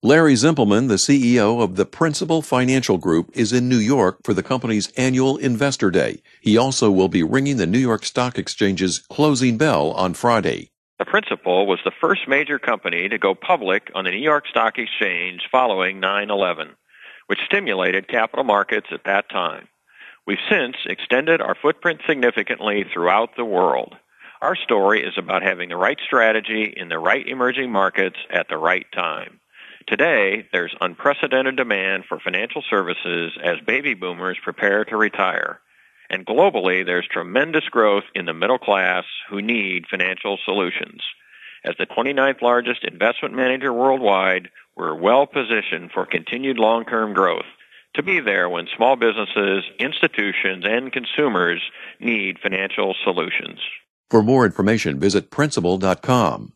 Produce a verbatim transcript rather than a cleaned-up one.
Larry Zimpelman, the C E O of the Principal Financial Group, is in New York for the company's annual Investor Day. He also will be ringing the New York Stock Exchange's closing bell on Friday. The Principal was the first major company to go public on the New York Stock Exchange following nine eleven, which stimulated capital markets at that time. We've since extended our footprint significantly throughout the world. Our story is about having the right strategy in the right emerging markets at the right time. Today, there's unprecedented demand for financial services as baby boomers prepare to retire. And globally, there's tremendous growth in the middle class who need financial solutions. As the twenty-ninth largest investment manager worldwide, we're well positioned for continued long-term growth, to be there when small businesses, institutions, and consumers need financial solutions. For more information, visit principal dot com.